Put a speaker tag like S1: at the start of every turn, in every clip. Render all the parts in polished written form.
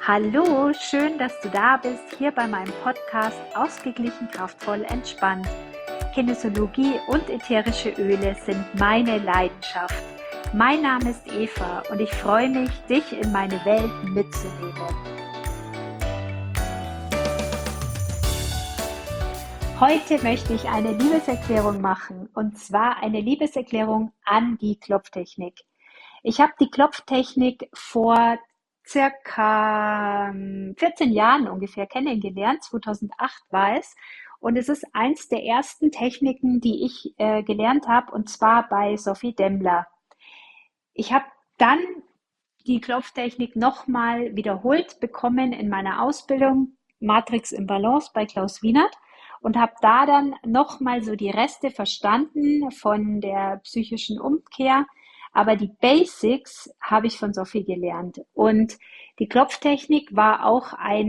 S1: Hallo, schön, dass du da bist, hier bei meinem Podcast Ausgeglichen, kraftvoll, entspannt. Kinesiologie und ätherische Öle sind meine Leidenschaft. Mein Name ist Eva und ich freue mich, dich in meine Welt mitzunehmen. Heute möchte ich eine Liebeserklärung machen, und zwar eine Liebeserklärung an die Klopftechnik. Ich habe die Klopftechnik vor circa 14 Jahren ungefähr kennengelernt. 2008 war es. Und es ist eins der ersten Techniken, die ich gelernt habe, und zwar bei Sophie Demmler. Ich habe dann die Klopftechnik nochmal wiederholt bekommen in meiner Ausbildung Matrix im Balance bei Klaus Wienert und habe da dann nochmal so die Reste verstanden von der psychischen Umkehr. Aber die Basics habe ich von Sophie gelernt. Und die Klopftechnik war auch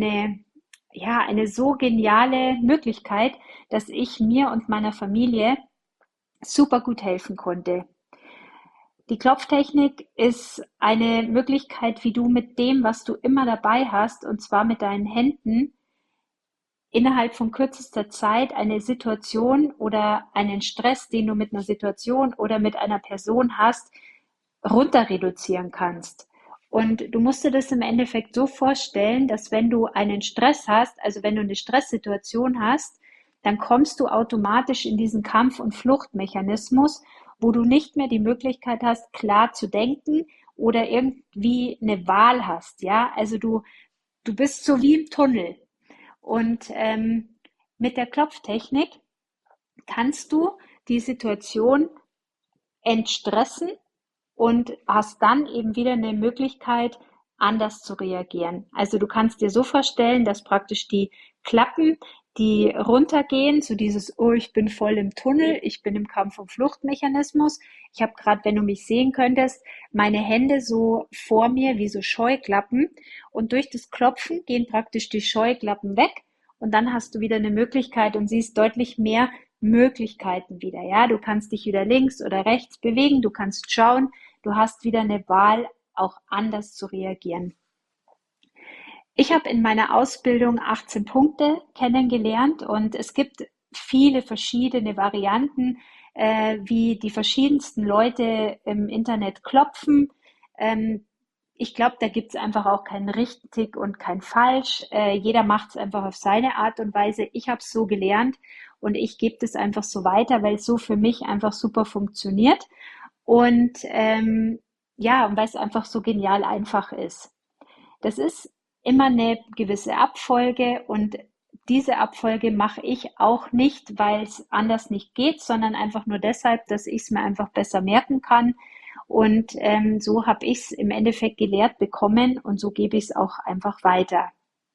S1: eine so geniale Möglichkeit, dass ich mir und meiner Familie super gut helfen konnte. Die Klopftechnik ist eine Möglichkeit, wie du mit dem, was du immer dabei hast, und zwar mit deinen Händen, innerhalb von kürzester Zeit eine Situation oder einen Stress, den du mit einer Situation oder mit einer Person hast, runter reduzieren kannst. Und du musst dir das im Endeffekt so vorstellen, dass wenn du einen Stress hast, also wenn du eine Stresssituation hast, dann kommst du automatisch in diesen Kampf- und Fluchtmechanismus, wo du nicht mehr die Möglichkeit hast, klar zu denken oder irgendwie eine Wahl hast. Ja, also du bist so wie im Tunnel. Und mit der Klopftechnik kannst du die Situation entstressen und hast dann eben wieder eine Möglichkeit, anders zu reagieren. Also du kannst dir so vorstellen, dass praktisch die Klappen, die runtergehen, so dieses, oh, ich bin voll im Tunnel, ich bin im Kampf- und Fluchtmechanismus. Ich habe gerade, wenn du mich sehen könntest, meine Hände so vor mir wie so Scheuklappen, und durch das Klopfen gehen praktisch die Scheuklappen weg, und dann hast du wieder eine Möglichkeit und siehst deutlich mehr Möglichkeiten wieder. Ja, du kannst dich wieder links oder rechts bewegen, du kannst schauen, du hast wieder eine Wahl, auch anders zu reagieren. Ich habe in meiner Ausbildung 18 Punkte kennengelernt, und es gibt viele verschiedene Varianten, wie die verschiedensten Leute im Internet klopfen. Ähm, Ich glaube, da gibt es einfach auch kein richtig und kein falsch. Jeder macht es einfach auf seine Art und Weise. Ich habe es so gelernt und ich gebe das einfach so weiter, weil es so für mich einfach super funktioniert. Und ja, und weil es einfach so genial einfach ist. Das ist immer eine gewisse Abfolge, und diese Abfolge mache ich auch nicht, weil es anders nicht geht, sondern einfach nur deshalb, dass ich es mir einfach besser merken kann. Und so habe ich es im Endeffekt gelehrt bekommen, und so gebe ich es auch einfach weiter.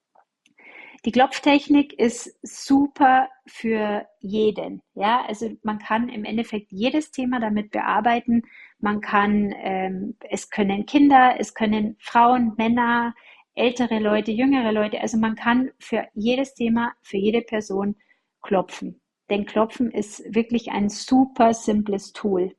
S1: Die Klopftechnik ist super für jeden. Ja, also man kann im Endeffekt jedes Thema damit bearbeiten. Man kann, es können Kinder, es können Frauen, Männer, ältere Leute, jüngere Leute. Also man kann für jedes Thema, für jede Person klopfen. Denn Klopfen ist wirklich ein super simples Tool.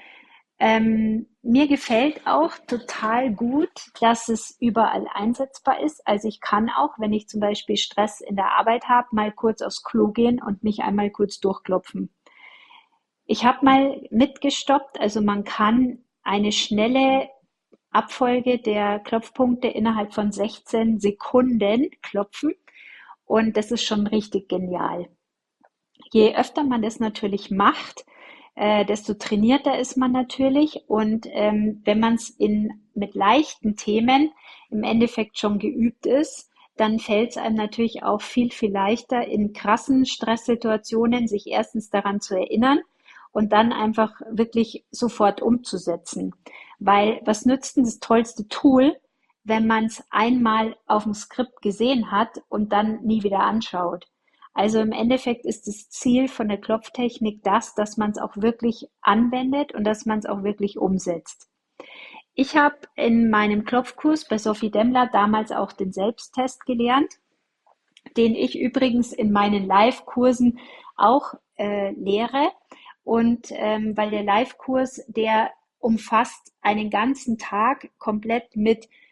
S1: Mir gefällt auch total gut, dass es überall einsetzbar ist. Also ich kann auch, wenn ich zum Beispiel Stress in der Arbeit habe, mal kurz aufs Klo gehen und mich einmal kurz durchklopfen. Ich habe mal mitgestoppt, also man kann eine schnelle Abfolge der Klopfpunkte innerhalb von 16 Sekunden klopfen, und das ist schon richtig genial. Je öfter man das natürlich macht, desto trainierter ist man natürlich. Und wenn man es mit leichten Themen im Endeffekt schon geübt ist, dann fällt es einem natürlich auch viel, viel leichter, in krassen Stresssituationen sich erstens daran zu erinnern und dann einfach wirklich sofort umzusetzen. Weil was nützt denn das tollste Tool, wenn man es einmal auf dem Skript gesehen hat und dann nie wieder anschaut? Also im Endeffekt ist das Ziel von der Klopftechnik das, dass man es auch wirklich anwendet und dass man es auch wirklich umsetzt. Ich habe in meinem Klopfkurs bei Sophie Demmler damals auch den Selbsttest gelernt, den ich übrigens in meinen Live-Kursen auch lehre. Und weil der Live-Kurs, der umfasst einen ganzen Tag komplett mit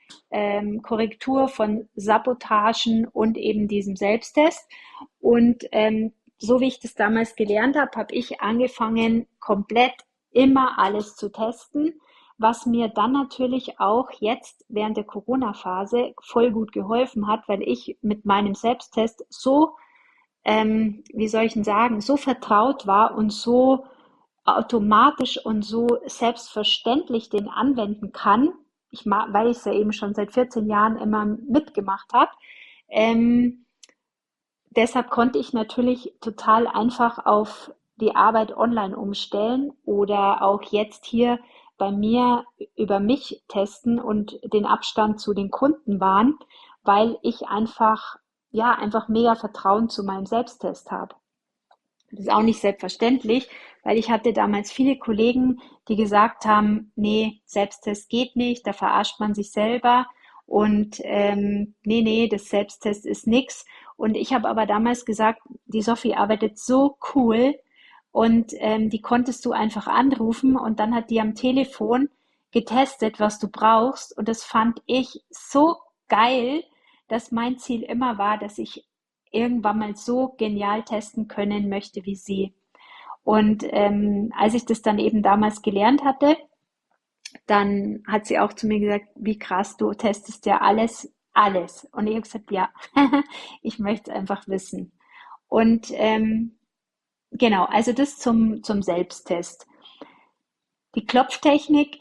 S1: Korrektur von Sabotagen und eben diesem Selbsttest. Und so wie ich das damals gelernt habe, habe ich angefangen, komplett immer alles zu testen, was mir dann natürlich auch jetzt während der Corona-Phase voll gut geholfen hat, weil ich mit meinem Selbsttest so, wie soll ich denn sagen, so vertraut war und so automatisch und so selbstverständlich den anwenden kann, weil ich es ja eben schon seit 14 Jahren immer mitgemacht habe. Ähm, Deshalb konnte ich natürlich total einfach auf die Arbeit online umstellen oder auch jetzt hier bei mir über mich testen und den Abstand zu den Kunden wahren, weil ich einfach, ja, einfach mega Vertrauen zu meinem Selbsttest habe. Das ist auch nicht selbstverständlich, weil ich hatte damals viele Kollegen, die gesagt haben, nee, Selbsttest geht nicht, da verarscht man sich selber und nee, das Selbsttest ist nix. Und ich habe aber damals gesagt, die Sophie arbeitet so cool und die konntest du einfach anrufen und dann hat die am Telefon getestet, was du brauchst. Und das fand ich so geil, dass mein Ziel immer war, dass ich irgendwann mal so genial testen können möchte wie sie. Und als ich das dann eben damals gelernt hatte, dann hat sie auch zu mir gesagt, wie krass, du testest ja alles, alles. Und ich habe gesagt, ja, ich möchte es einfach wissen. Und genau, also das zum Selbsttest. Die Klopftechnik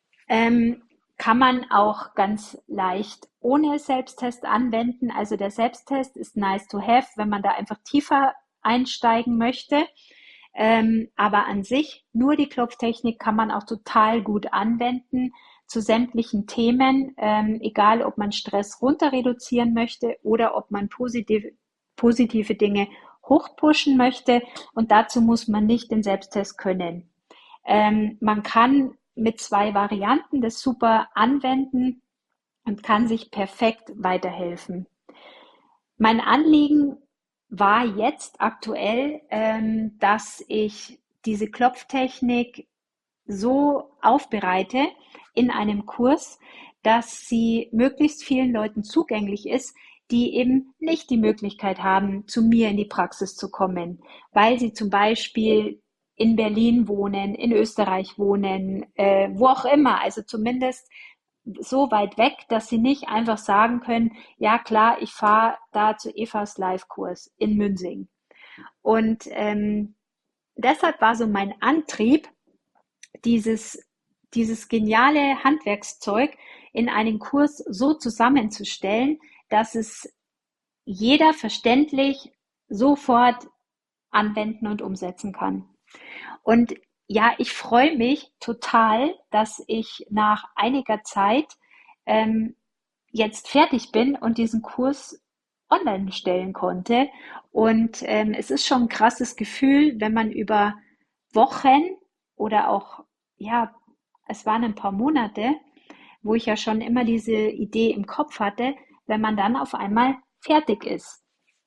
S1: kann man auch ganz leicht ohne Selbsttest anwenden. Also der Selbsttest ist nice to have, wenn man da einfach tiefer einsteigen möchte. Aber an sich, nur die Klopftechnik kann man auch total gut anwenden zu sämtlichen Themen, egal ob man Stress runter reduzieren möchte oder ob man positive Dinge hochpushen möchte. Und dazu muss man nicht den Selbsttest können. Man kann mit zwei Varianten das super anwenden und kann sich perfekt weiterhelfen. Mein Anliegen war jetzt aktuell, dass ich diese Klopftechnik so aufbereite in einem Kurs, dass sie möglichst vielen Leuten zugänglich ist, die eben nicht die Möglichkeit haben, zu mir in die Praxis zu kommen, weil sie zum Beispiel in Berlin wohnen, in Österreich wohnen, wo auch immer, also zumindest so weit weg, dass sie nicht einfach sagen können, ja klar, ich fahre da zu Evas Live-Kurs in Münsing. Und deshalb war so mein Antrieb, dieses, dieses geniale Handwerkszeug in einen Kurs so zusammenzustellen, dass es jeder verständlich sofort anwenden und umsetzen kann. Und ja, ich freue mich total, dass ich nach einiger Zeit ähm, jetzt fertig bin und diesen Kurs online stellen konnte. Und es ist schon ein krasses Gefühl, wenn man über Wochen oder auch, ja, es waren ein paar Monate, wo ich ja schon immer diese Idee im Kopf hatte, wenn man dann auf einmal fertig ist.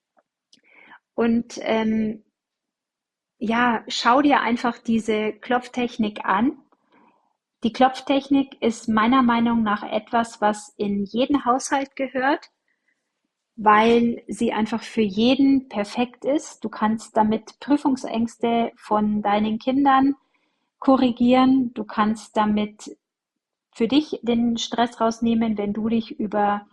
S1: Und ja, schau dir einfach diese Klopftechnik an. Die Klopftechnik ist meiner Meinung nach etwas, was in jeden Haushalt gehört, weil sie einfach für jeden perfekt ist. Du kannst damit Prüfungsängste von deinen Kindern korrigieren. Du kannst damit für dich den Stress rausnehmen, wenn du dich über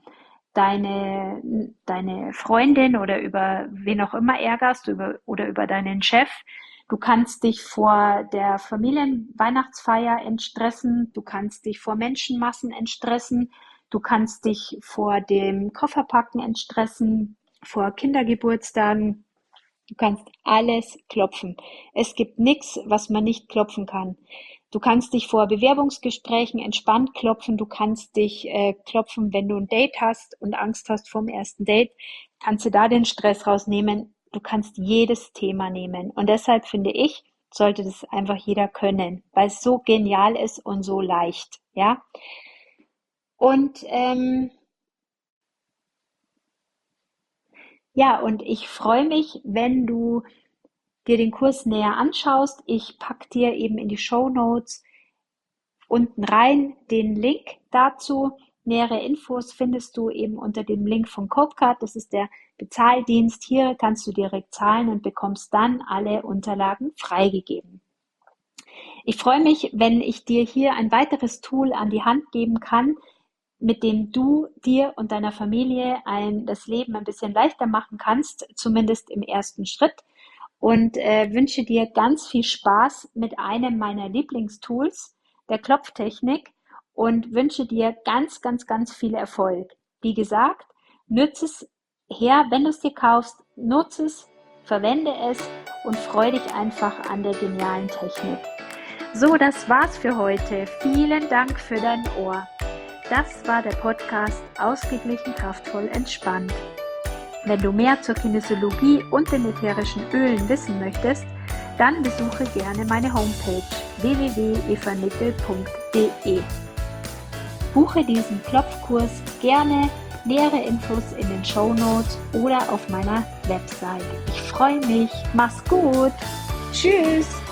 S1: deine Freundin oder über wen auch immer ärgerst oder über deinen Chef. Du kannst dich vor der Familienweihnachtsfeier entstressen, du kannst dich vor Menschenmassen entstressen, du kannst dich vor dem Kofferpacken entstressen, vor Kindergeburtstagen. Du kannst alles klopfen. Es gibt nichts, was man nicht klopfen kann. Du kannst dich vor Bewerbungsgesprächen entspannt klopfen. Du kannst dich klopfen, wenn du ein Date hast und Angst hast vorm ersten Date. Kannst du da den Stress rausnehmen. Du kannst jedes Thema nehmen. Und deshalb finde ich, sollte das einfach jeder können, weil es so genial ist und so leicht. Ja. Und ja, und ich freue mich, wenn du dir den Kurs näher anschaust. Ich packe dir eben in die Show Notes unten rein den Link dazu. Nähere Infos findest du eben unter dem Link von Copecard. Das ist der Bezahldienst. Hier kannst du direkt zahlen und bekommst dann alle Unterlagen freigegeben. Ich freue mich, wenn ich dir hier ein weiteres Tool an die Hand geben kann, mit dem du dir und deiner Familie das Leben ein bisschen leichter machen kannst, zumindest im ersten Schritt. Und wünsche dir ganz viel Spaß mit einem meiner Lieblingstools, der Klopftechnik, und wünsche dir ganz, ganz, ganz viel Erfolg. Wie gesagt, nütze es her, wenn du es dir kaufst, nutze es, verwende es und freue dich einfach an der genialen Technik. So, das war's für heute. Vielen Dank für dein Ohr. Das war der Podcast Ausgeglichen, kraftvoll, entspannt. Wenn du mehr zur Kinesiologie und den ätherischen Ölen wissen möchtest, dann besuche gerne meine Homepage www.evanickel.de. Buche diesen Klopfkurs gerne, nähere Infos in den Shownotes oder auf meiner Website. Ich freue mich. Mach's gut. Tschüss.